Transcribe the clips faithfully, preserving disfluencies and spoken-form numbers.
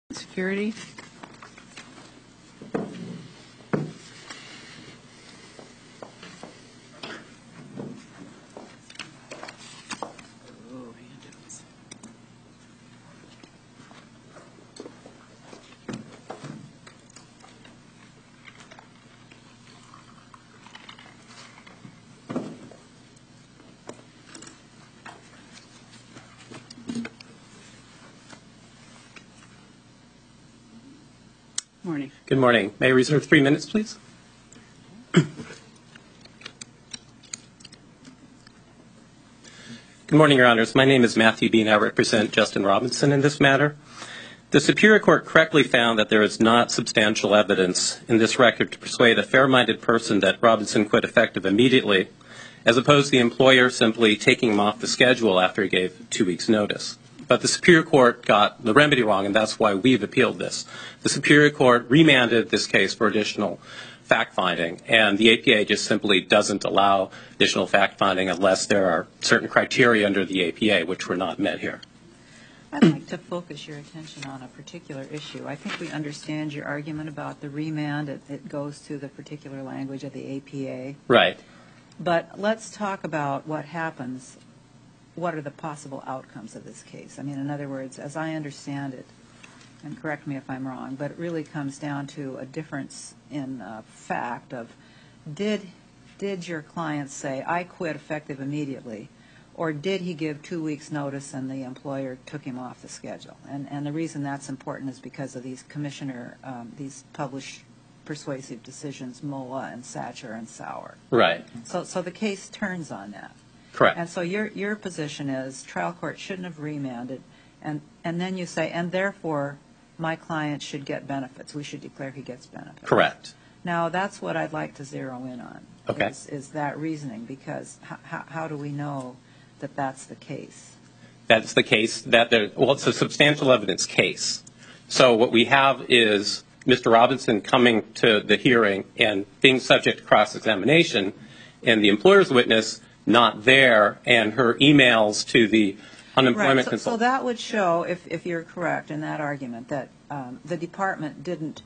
Security. Morning. Good morning. May I reserve three minutes, please? Good morning, Your Honors. My name is Matthew Bean. I represent Justin Robinson in this matter. The Superior Court correctly found that there is not substantial evidence in this record to persuade a fair-minded person that Robinson quit effective immediately, as opposed to the employer simply taking him off the schedule after he gave two weeks' notice. But the Superior Court got the remedy wrong, and that's why we've appealed this. The Superior Court remanded this case for additional fact-finding, and the A P A just simply doesn't allow additional fact-finding unless there are certain criteria under the A P A which were not met here. I'd like to focus your attention on a particular issue. I think we understand your argument about the remand. It, it goes to the particular language of the A P A. Right. But let's talk about what happens. What are the possible outcomes of this case? I mean, in other words, as I understand it, and correct me if I'm wrong, but it really comes down to a difference in uh, fact of did, did your client say, I quit effective immediately, or did he give two weeks' notice and the employer took him off the schedule? And, and the reason that's important is because of these commissioner, um, these published persuasive decisions, M O A and Satcher and Sauer. Right. So, so the case turns on that. Correct. And so your your position is trial court shouldn't have remanded, and, and then you say, and therefore my client should get benefits. We should declare he gets benefits. Correct. Now, that's what I'd like to zero in on, okay. is, is that reasoning, because h- h- how do we know that that's the case? That's the case. That there, well, it's a substantial evidence case. So what we have is Mister Robinson coming to the hearing and being subject to cross-examination, and the employer's witness not there, and her emails to the unemployment right. so, consultant. So that would show, if, if you're correct in that argument, that um, the department didn't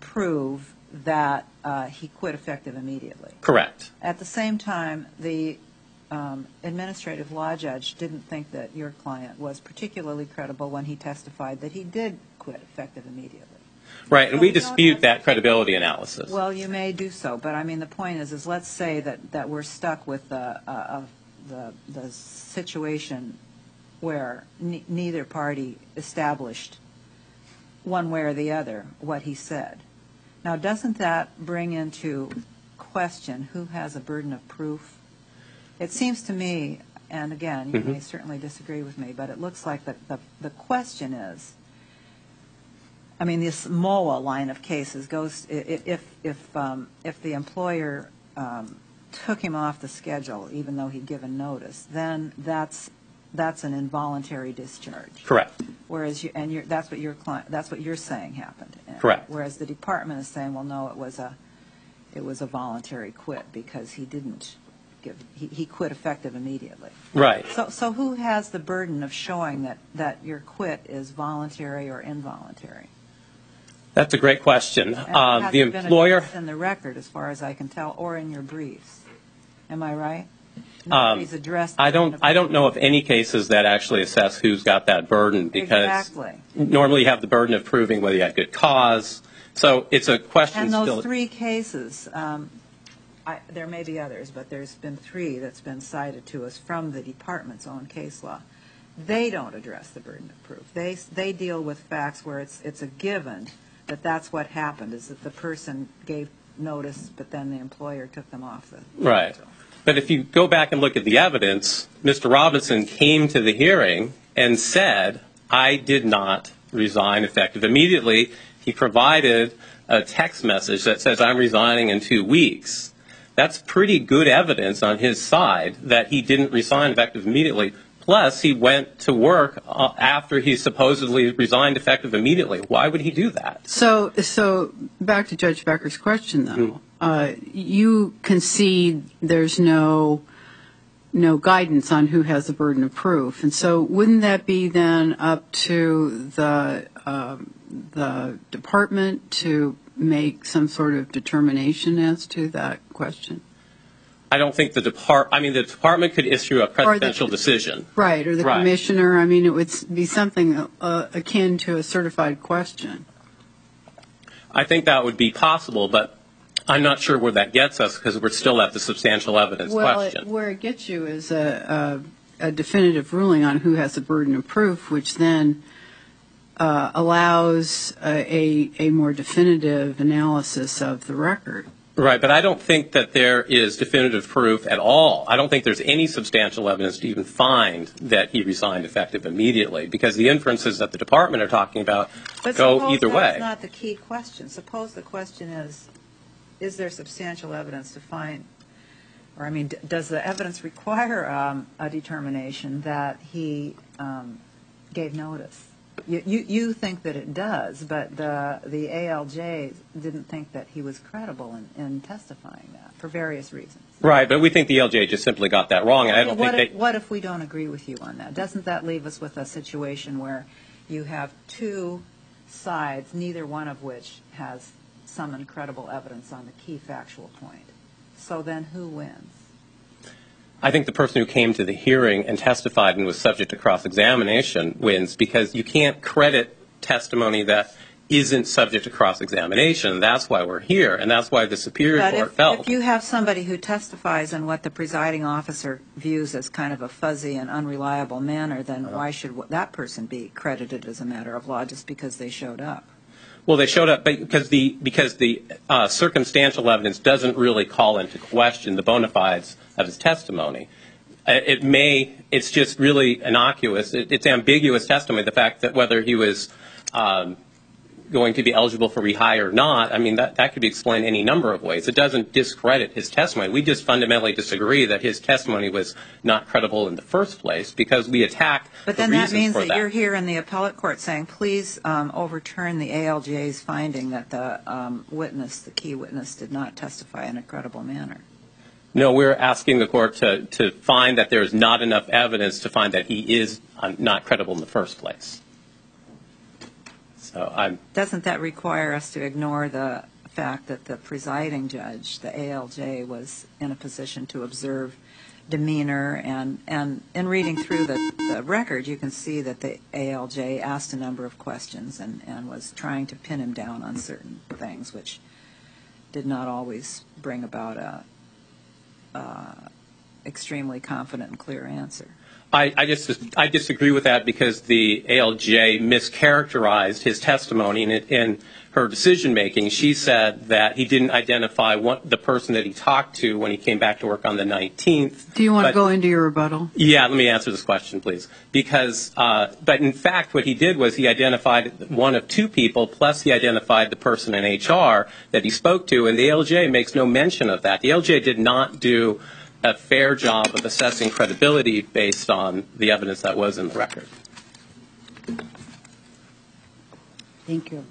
prove that uh, he quit effective immediately. Correct. At the same time, the um, administrative law judge didn't think that your client was particularly credible when he testified that he did quit effective immediately. Right, and so we, we dispute that credibility analysis. Well, you may do so, but I mean the point is, is let's say that, that we're stuck with the, uh, uh, the, the situation where ne- neither party established one way or the other what he said. Now, doesn't that bring into question who has a burden of proof? It seems to me, and again, you mm-hmm. may certainly disagree with me, but it looks like the, the, the question is, I mean, this M O A line of cases goes, if, if, um, if the employer um, took him off the schedule, even though he'd given notice, then that's, that's an involuntary discharge. Correct. Whereas, you, and you're, that's what your client, that's what you're saying happened. Correct. Whereas the department is saying, well, no, it was a, it was a voluntary quit because he didn't give, he, he quit effective immediately. Right. So, so who has the burden of showing that, that your quit is voluntary or involuntary? That's a great question. And Uh, it the hasn't employer been in the record, as far as I can tell, or in your briefs. Am I right? Um, Nobody's addressed. I don't. I don't know of any cases that actually assess who's got that burden, because exactly. normally you have the burden of proving whether you had good cause. So it's a question. And those still. three cases, um, I, there may be others, but there's been three that's been cited to us from the department's own case law. They don't address the burden of proof. They they deal with facts where it's it's a given that that's what happened, is that the person gave notice, but then the employer took them off the Right. schedule. But if you go back and look at the evidence, Mister Robinson came to the hearing and said, I did not resign effective immediately. He provided a text message that says, I'm resigning in two weeks. That's pretty good evidence on his side that he didn't resign effective immediately. Plus, he went to work uh, after he supposedly resigned effective immediately. Why would he do that? So, so back to Judge Becker's question, though. Mm-hmm. Uh, you concede there's no no guidance on who has the burden of proof, and so wouldn't that be then up to the um, the department to make some sort of determination as to that question? I don't think the depart. I mean, the department could issue a presidential the, decision. Right, or the right. commissioner. I mean, it would be something uh, akin to a certified question. I think that would be possible, but I'm not sure where that gets us because we're still at the substantial evidence well, question. Well, where it gets you is a, a, a definitive ruling on who has the burden of proof, which then uh, allows a, a, a more definitive analysis of the record. Right, but I don't think that there is definitive proof at all. I don't think there's any substantial evidence to even find that he resigned effective immediately, because the inferences that the department are talking about but go either way. But that's not the key question. Suppose the question is, is there substantial evidence to find, or I mean, d- does the evidence require um, a determination that he um, gave notice? You, you, you think that it does, but the the A L J didn't think that he was credible in, in testifying that for various reasons. Right, but we think the A L J just simply got that wrong, and I don't what think if, they... What if we don't agree with you on that? Doesn't that leave us with a situation where you have two sides, neither one of which has some incredible evidence on the key factual point? So then who wins? I think the person who came to the hearing and testified and was subject to cross-examination wins, because you can't credit testimony that isn't subject to cross-examination. That's why we're here, and that's why the Superior but Court if, felt. if you have somebody who testifies in what the presiding officer views as kind of a fuzzy and unreliable manner, then uh-huh. why should that person be credited as a matter of law just because they showed up? Well, they showed up because the because the uh, circumstantial evidence doesn't really call into question the bona fides of his testimony. It may, it's just really innocuous. It, it's ambiguous testimony. The fact that whether he was um, going to be eligible for rehire or not, I mean, that, that could be explained any number of ways. It doesn't discredit his testimony. We just fundamentally disagree that his testimony was not credible in the first place, because we attack But then the that reasons means for that, that you're here in the appellate court saying, please um, overturn the A L J's finding that the um, witness, the key witness, did not testify in a credible manner. No, we're asking the court to, to find that there is not enough evidence to find that he is uh, not credible in the first place. So I'm. Doesn't that require us to ignore the fact that the presiding judge, the A L J, was in a position to observe demeanor, and, and in reading through the, the record, you can see that the A L J asked a number of questions and, and was trying to pin him down on certain things, which did not always bring about a uh, extremely confident and clear answer. I, I just I disagree with that, because the A L J mischaracterized his testimony in, in her decision making. She said that he didn't identify what, the person that he talked to when he came back to work on the nineteenth. Do you want but, to go into your rebuttal? Yeah, let me answer this question, please. Because, uh, but in fact, what he did was he identified one of two people, plus he identified the person in H R that he spoke to, and the A L J makes no mention of that. The A L J did not do a fair job of assessing credibility based on the evidence that was in the record. Thank you.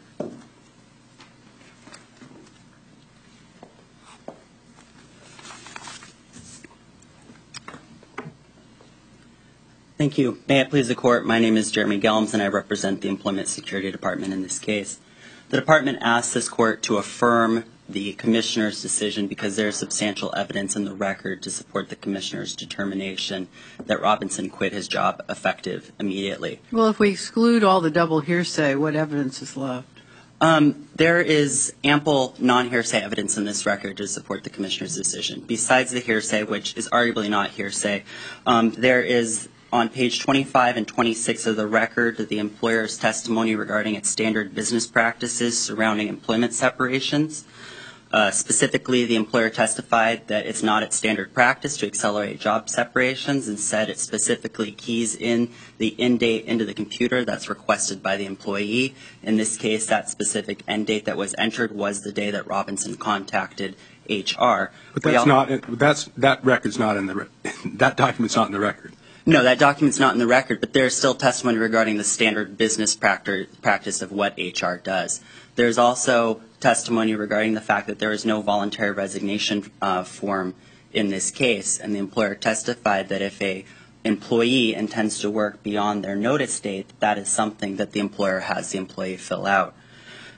Thank you. May it please the Court, my name is Jeremy Gelms, and I represent the Employment Security Department in this case. The Department asks this Court to affirm the Commissioner's decision because there is substantial evidence in the record to support the Commissioner's determination that Robinson quit his job effective immediately. Well, if we exclude all the double hearsay, what evidence is left? Um, there is ample non-hearsay evidence in this record to support the Commissioner's decision. Besides the hearsay, which is arguably not hearsay, um, there is on page twenty-five and twenty-six of the record the employer's testimony regarding its standard business practices surrounding employment separations. Uh, specifically, the employer testified that it's not its standard practice to accelerate job separations. Instead, it specifically keys in the end date into the computer that's requested by the employee. In this case, that specific end date that was entered was the day that Robinson contacted H R. But that's not, that's, that record's not in the, that document's not in the record. No, that document's not in the record, but there is still testimony regarding the standard business practice of what H R does. There's also testimony regarding the fact that there is no voluntary resignation uh, form in this case, and the employer testified that if a employee intends to work beyond their notice date, that is something that the employer has the employee fill out.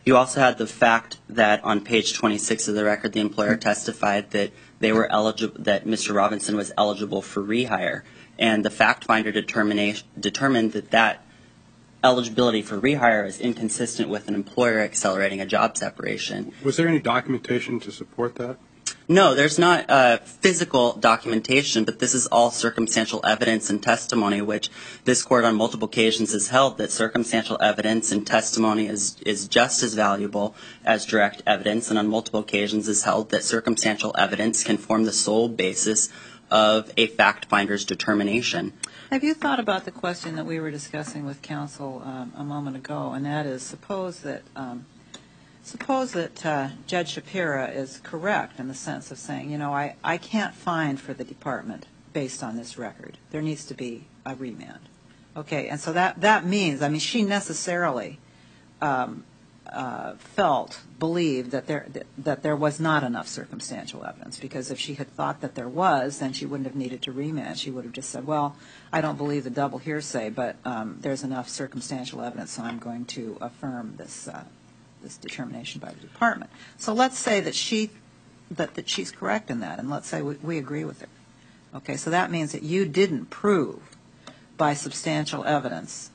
You also had the fact that on page twenty-six of the record, the employer testified that they were eligible, that Mister Robinson was eligible for rehire, and the fact finder determination determined that that eligibility for rehire is inconsistent with an employer accelerating a job separation. Was there any documentation to support that? No, there's not uh, physical documentation, but this is all circumstantial evidence and testimony, which this court on multiple occasions has held that circumstantial evidence and testimony is, is just as valuable as direct evidence, and on multiple occasions has held that circumstantial evidence can form the sole basis of a fact finder's determination. Have you thought about the question that we were discussing with counsel um, a moment ago, and that is, suppose that um, Suppose that uh, Judge Shapira is correct in the sense of saying, you know, I, I can't find for the department based on this record. There needs to be a remand. Okay, and so that, that means, I mean, she necessarily um, uh, felt, believed that there, that there was not enough circumstantial evidence, because if she had thought that there was, then she wouldn't have needed to remand. She would have just said, well, I don't believe the double hearsay, but um, there's enough circumstantial evidence, so I'm going to affirm this uh this determination by the department. So let's say that she, that, that she's correct in that, and let's say we, we agree with her. Okay, so that means that you didn't prove by substantial evidence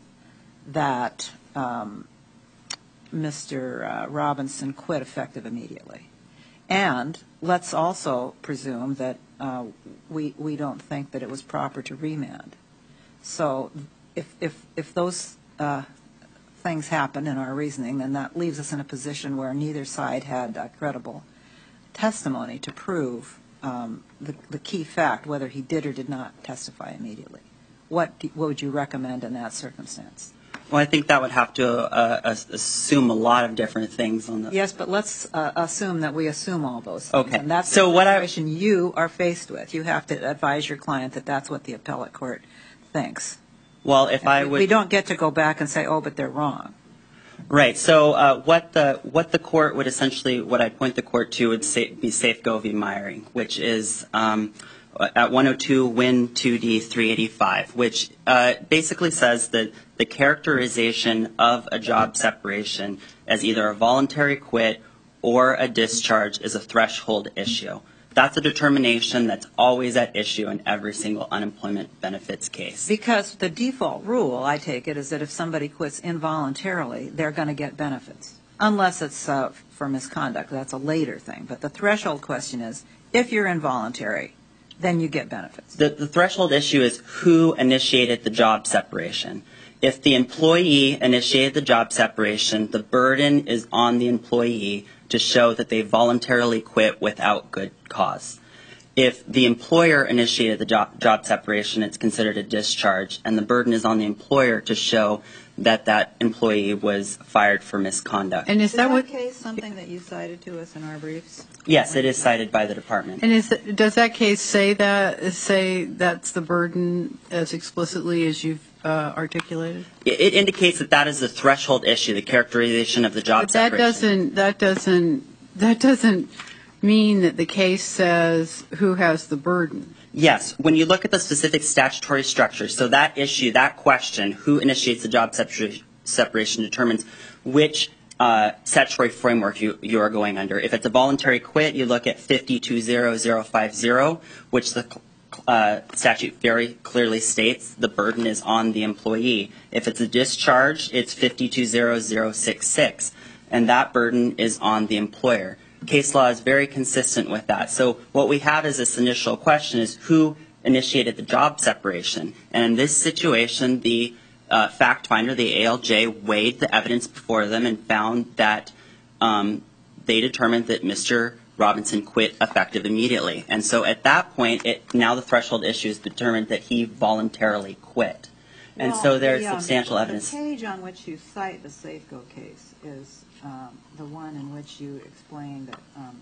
that um, Mister Uh, Robinson quit effective immediately. And let's also presume that uh, we, we don't think that it was proper to remand. So if, if, if those uh, things happen in our reasoning, then that leaves us in a position where neither side had uh, credible testimony to prove um, the, the key fact, whether he did or did not testify immediately. What, do, what would you recommend in that circumstance? Well, I think that would have to uh, assume a lot of different things on the. Yes, but let's uh, assume that we assume all those things. Okay. And that's so the what situation I, you are faced with. You have to advise your client that that's what the appellate court thinks. Well, if and I we, would, we don't get to go back and say, oh, but they're wrong. Right. So uh, what the what the court would essentially, what I'd point the court to would say, be Safeco v. Myring, which is um, at one oh two Win two D three eighty-five, which uh, basically says that the characterization of a job separation as either a voluntary quit or a discharge is a threshold issue. That's a determination that's always at issue in every single unemployment benefits case. Because the default rule, I take it, is that if somebody quits involuntarily, they're going to get benefits, unless it's uh, for misconduct. That's a later thing. But the threshold question is, if you're involuntary, then you get benefits. The, the threshold issue is who initiated the job separation. If the employee initiated the job separation, the burden is on the employee to show that they voluntarily quit without good cause. If the employer initiated the job, job separation, it's considered a discharge, and the burden is on the employer to show that that employee was fired for misconduct. And is, is that, that what case something that you cited to us in our briefs? Yes, it is cited by the department. And is does that case say that say that's the burden as explicitly as you've uh, articulated? It, it indicates that that is the threshold issue, the characterization of the job but that separation. doesn't that doesn't that doesn't mean that the case says who has the burden. Yes, when you look at the specific statutory structure, so that issue, that question, who initiates the job separa- separation determines which uh, statutory framework you, you are going under. If it's a voluntary quit, you look at fifty-two thousand fifty, which the uh, statute very clearly states the burden is on the employee. If it's a discharge, it's fifty-two thousand sixty-six, and that burden is on the employer. Case law is very consistent with that. So what we have as this initial question is who initiated the job separation. And in this situation, the uh, fact finder, the A L J, weighed the evidence before them and found that um, they determined that Mister Robinson quit effective immediately. And so at that point, it, now the threshold issue is determined that he voluntarily quit. And well, so there's the, um, substantial evidence. The page on which you cite the Safeco case is um, the one in which you explain that um,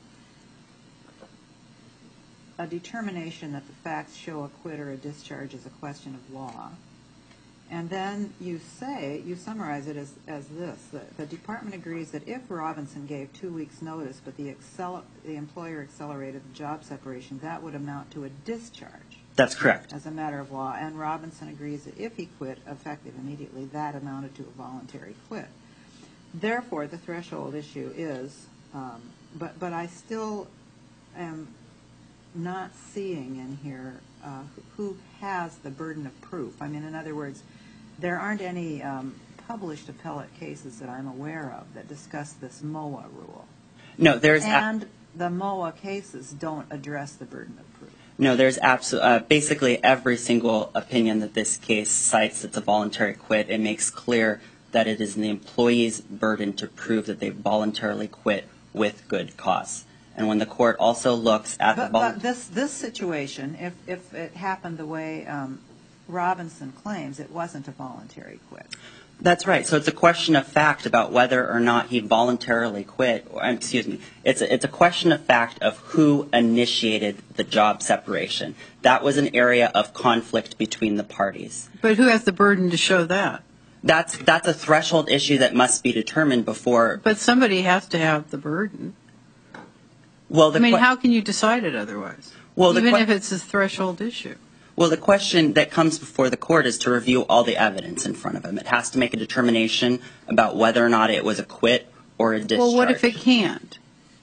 a determination that the facts show a quit or a discharge is a question of law. And then you say, you summarize it as, as this, that the department agrees that if Robinson gave two weeks' notice, but the, accel- the employer accelerated the job separation, that would amount to a discharge. That's correct. As a matter of law. And Robinson agrees that if he quit effective immediately, that amounted to a voluntary quit. therefore, the threshold issue is, um, but, but I still am not seeing in here uh, who has the burden of proof. I mean, in other words, there aren't any um, published appellate cases that I'm aware of that discuss this M O A rule. No, there's a- and the M O A cases don't address the burden of proof. no, there's absolutely uh, basically every single opinion that this case cites that's a voluntary quit. It makes clear that it is the employee's burden to prove that they voluntarily quit with good cause. And when the court also looks at But, the but volunteer, this this situation, if if it happened the way um, Robinson claims, it wasn't a voluntary quit. that's right. So it's a question of fact about whether or not he voluntarily quit. Or, excuse me. It's a, it's a question of fact of who initiated the job separation. That was an area of conflict between the parties. But who has the burden to show that? That's that's a threshold issue that must be determined before. But somebody has to have the burden. Well, the I mean, que- how can you decide it otherwise? Well, the Even que- if it's a threshold issue. Well, the question that comes before the court is to review all the evidence in front of him. It has to make a determination about whether or not it was a quit or a discharge. Well, what if it can't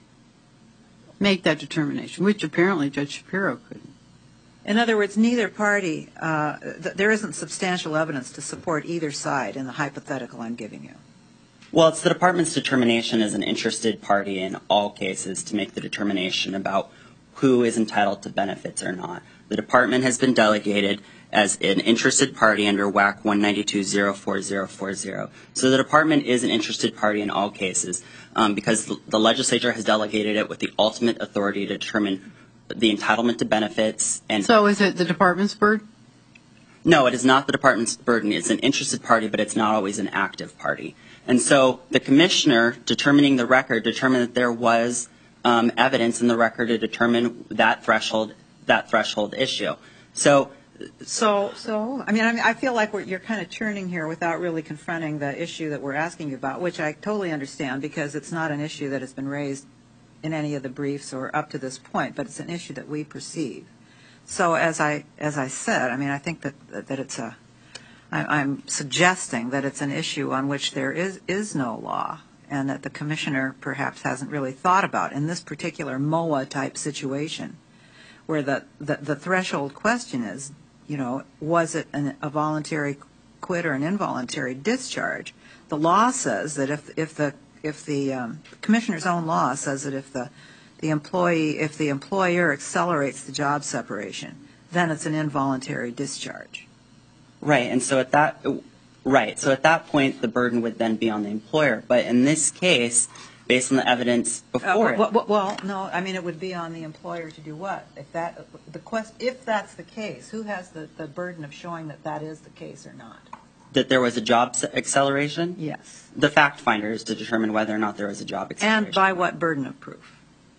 make that determination, which apparently Judge Shapiro couldn't? In other words, neither party, uh, th- there isn't substantial evidence to support either side in the hypothetical I'm giving you. Well, it's the department's determination as an interested party in all cases to make the determination about who is entitled to benefits or not. The department has been delegated as an interested party under W A C one ninety-two dash zero four zero four zero. So the department is an interested party in all cases um, because the, the legislature has delegated it with the ultimate authority to determine the entitlement to benefits. And So is it the department's burden? no, it is not the department's burden. It's an interested party, but it's not always an active party. And so the commissioner, determining the record, determined that there was um, evidence in the record to determine that threshold that threshold issue. So, So, so I mean, I, mean, I feel like we're, you're kind of churning here without really confronting the issue that we're asking you about, which I totally understand because it's not an issue that has been raised in any of the briefs or up to this point, but it's an issue that we perceive. So, as I as I said, I mean, I think that that it's a. I, I'm suggesting that it's an issue on which there is is no law, and that the commissioner perhaps hasn't really thought about in this particular M O A type situation, where the, the, the threshold question is, you know, was it an, a voluntary quit or an involuntary discharge? The law says that if if the if the um, commissioner's own law says that if the the employee if the employer accelerates the job separation, then it's an involuntary discharge. right, and so at that right, so at that point the burden would then be on the employer. But in this case, based on the evidence before Uh, it, well, well, well, no, I mean it would be on the employer to do what? If that the quest if that's the case, who has the, the burden of showing that that is the case or not? that there was a job se- acceleration, Yes. the fact finder is to determine whether or not there was a job acceleration. And by what burden of proof?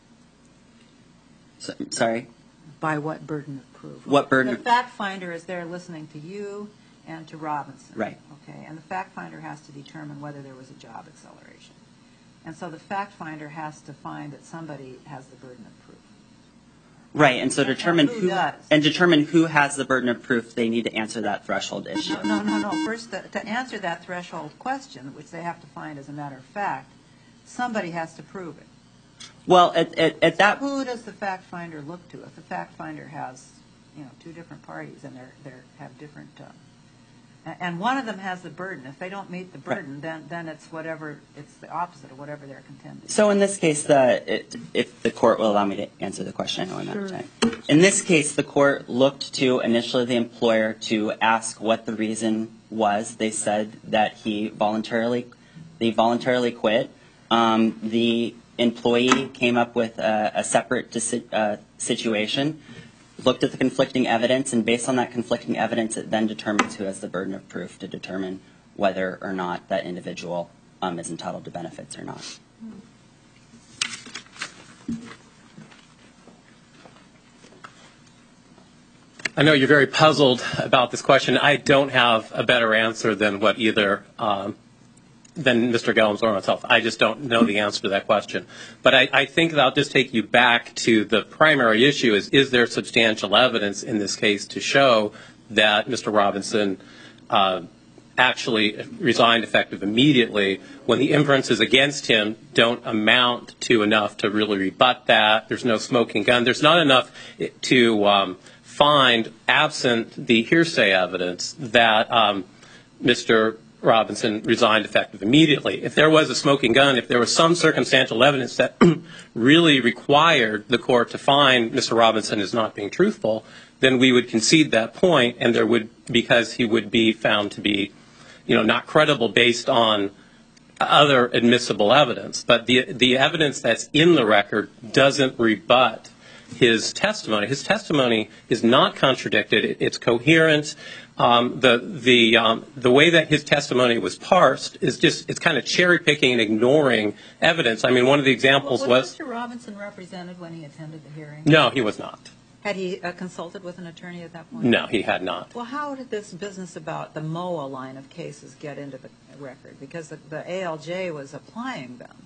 So, sorry. By what burden of proof? What burden The of- fact finder is there listening to you and to Robinson. Right. Okay, and the fact finder has to determine whether there was a job acceleration. And so the fact finder has to find that somebody has the burden of proof. Right, and so And determine who who does? and determine who has the burden of proof. They need to answer that threshold issue. No, no, no, no. First, to, to answer that threshold question, which they have to find as a matter of fact, somebody has to prove it. Well, at, at, at that Who does the fact finder look to? If the fact finder has, you know, two different parties and they're, they're have different, uh, a- and one of them has the burden. If they don't meet the Right. burden, then then it's whatever, it's the opposite of whatever they're contending. So in this case, the, it, if the court will allow me to answer the question, I know I'm out of time. In this case, the court looked to initially the employer to ask what the reason was. They said that he voluntarily, they voluntarily quit. Um, the employee came up with a, a separate deci- uh, situation, looked at the conflicting evidence, and based on that conflicting evidence, it then determines who has the burden of proof to determine whether or not that individual um, is entitled to benefits or not. I know you're very puzzled about this question. I don't have a better answer than what either um, than Mister Gellams or myself. I just don't know the answer to that question. But I, I think that I'll just take you back to the primary issue: is is there substantial evidence in this case to show that Mister Robinson uh, actually resigned effective immediately when the inferences against him don't amount to enough to really rebut that. There's no smoking gun. There's not enough to um, find, absent the hearsay evidence, that um, Mister Robinson resigned effective immediately. If there was a smoking gun, if there was some circumstantial evidence that really required the court to find Mister Robinson as not being truthful, then we would concede that point, and there would, because he would be found to be, you know, not credible based on other admissible evidence. But the the evidence that's in the record doesn't rebut his testimony. His testimony is not contradicted. It, it's coherent. Um, the the um, the way that his testimony was parsed is just, it's kind of cherry picking and ignoring evidence. I mean, one of the examples was, was, was Mister Robinson represented when he attended the hearing? No, he was not. Had he uh, consulted with an attorney at that point? No, he had not. Well, how did this business about the M O A line of cases get into the record? Because the, the A L J was applying them.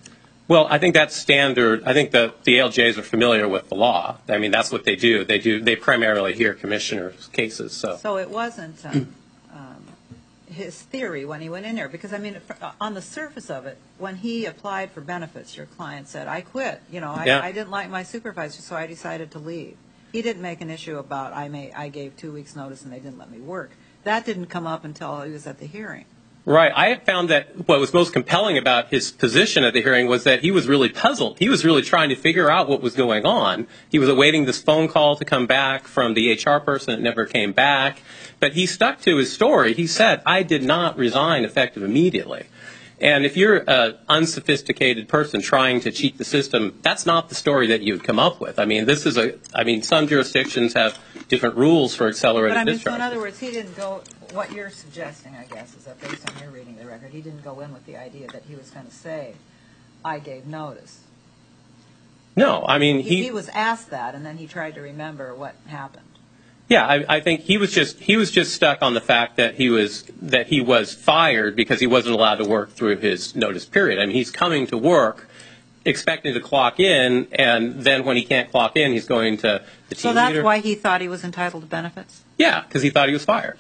Well, I think that's standard. I think the, the A L Js are familiar with the law. I mean, that's what they do. They do. They primarily hear commissioners' cases. So, so it wasn't um, um, his theory when he went in there. Because, I mean, on the surface of it, when he applied for benefits, your client said, I quit. You know, I, yeah. I didn't like my supervisor, so I decided to leave. He didn't make an issue about I may I gave two weeks' notice and they didn't let me work. That didn't come up until he was at the hearing. Right. I had found that what was most compelling about his position at the hearing was that he was really puzzled. He was really trying to figure out what was going on. He was awaiting this phone call to come back from the H R person. It never came back. But he stuck to his story. He said, I did not resign effective immediately. And if you're an unsophisticated person trying to cheat the system, that's not the story that you would come up with. I mean, this is a, I mean, some jurisdictions have different rules for accelerated But I mean, discharge. so in other words, he didn't go, what you're suggesting, I guess, is that based on your reading of the record, he didn't go in with the idea that he was going to say, I gave notice. No, I mean, He, he, he was asked that, and then he tried to remember what happened. yeah, I, I think he was just, he was just stuck on the fact that he was, that he was fired because he wasn't allowed to work through his notice period. I mean, he's coming to work expecting to clock in, and then when he can't clock in, he's going to the team So that's leader. why he thought he was entitled to benefits? Yeah, because he thought he was fired.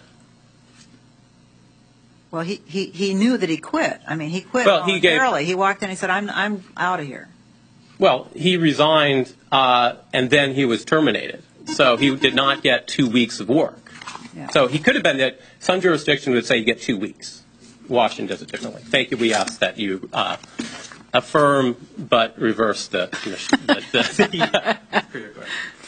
Well, he, he, he knew that he quit. I mean, he quit Well, he gave- voluntarily. He walked in and he said, I'm, I'm out of here. Well, he resigned, uh, and then he was terminated. So he did not get two weeks of work. Yeah. So he could have been that some jurisdiction would say you get two weeks. Washington does it differently. Thank you. We ask that you uh, affirm but reverse the commission. the, the, the,